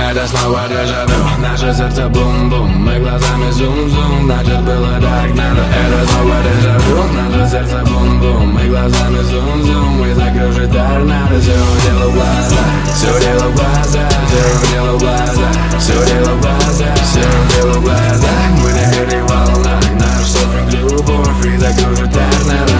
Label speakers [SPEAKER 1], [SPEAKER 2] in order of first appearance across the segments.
[SPEAKER 1] Это снова дежавю, наше сердце бум-бум, мы глазами зум-зум, значит было так надо. Это снова дежавю, наше сердце бум-бум, мы глазами зум-зум, мы закружить торнадо. Все дело в глаза, все дело в глаза, все дело в глаза, все дело в глаза, все дело в глаза. Мы на этих волнах, наш серфинг любовь и закружить торнадо.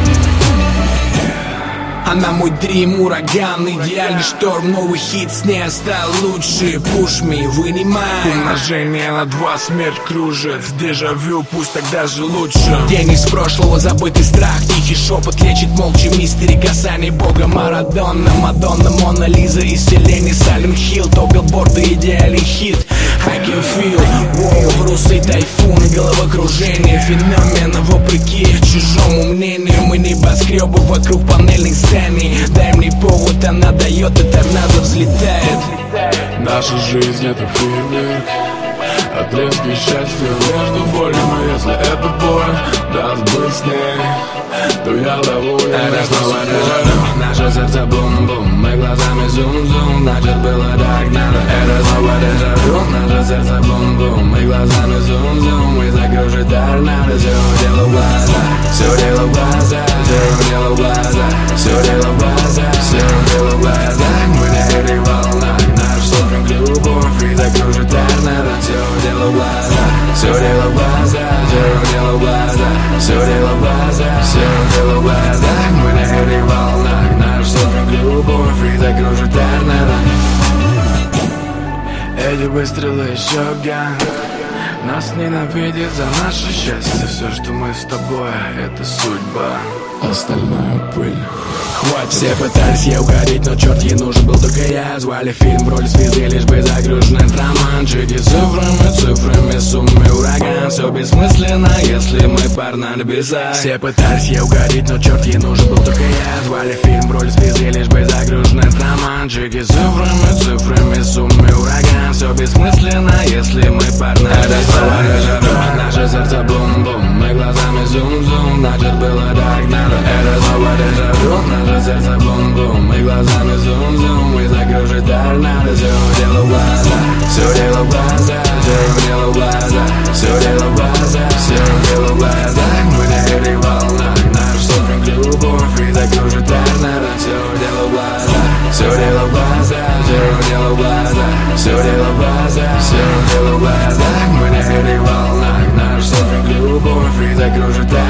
[SPEAKER 2] Она мой дрим, ураган, идеальный шторм, новый хит с ней стал лучше. Push me, вынимай.
[SPEAKER 3] Умножение на 2, смерть кружит. Дежавю, пусть так даже лучше.
[SPEAKER 2] День из прошлого, забытый страх, тихий шепот лечит молча мистери касаний Бога. Марадонна, Мадонна, Мона Лиза, исцеление, Silent Hill, топ билборда, идеальный хит. I can feel, wow, русый тайфун, головокружение, феномен, вопреки чужому мнению. Мы небоскребы вокруг панельных зданий. Дай мне повод, она дает, и торнадо взлетает.
[SPEAKER 3] Наша жизнь это фейерверк, отрезки счастья между болью. Но если эта боль даст быстрее, то я доволен.
[SPEAKER 1] Это снова дежавю, наше сердце бум-бум, мы глазами зум-зум, значит было так надо. Это снова дежавю, наше сердце бум-бум, мы глазами зум-зум, мы закружить торнадо. Все дело в глаза, все дело в глаза, все дело в глаза, все дело в глаза, все дело в глаза. Мы на этих волнах, наш серфинг любовь и закружить торнадо. Все дело в глаза, все дело в глаза, все дело в глаза, все дело в глаза, все дело в глаза. Мы на этих волнах, наш серфинг любовь и закружить торнадо.
[SPEAKER 3] Эти выстрелы еще ган. Нас ненавидят за наше счастье. Все, что мы с тобой, это судьба, остальная пыль.
[SPEAKER 2] Хватит. Все пытались ей угодить, но черт, ей нужен был только я. Звали фильм в роли звезды, лишь бы загруженный романчики. Цифрами, суммы, ураган. Все бессмысленно, если мы пар на небесах. Все пытались ей угодить, но черт, ей нужен был только я. Звали фильм в роли звезды, лишь бы загруженный романчики. Цифрами, суммы, ураган. Все бессмысленно, если мы пар на небесах.
[SPEAKER 1] Наше сердце бум-бум, мы глазами зум-зум, значит было так надо. Это снова дежавю, наше сердце бум-бум, мы глазами зум-зум, мы закружить торнадо. Все дело в глаза, все дело в глаза, все дело в глаза, все дело в глаза, все дело в глаза. Мы на этих волнах, наш серфинг любовь и закружить торнадо. Все дело в глаза, все дело в глаза, все дело в глаза, все дело в глаза, все дело в глаза. Мы на этих волнах, наш серфинг любовь и закружить торнадо.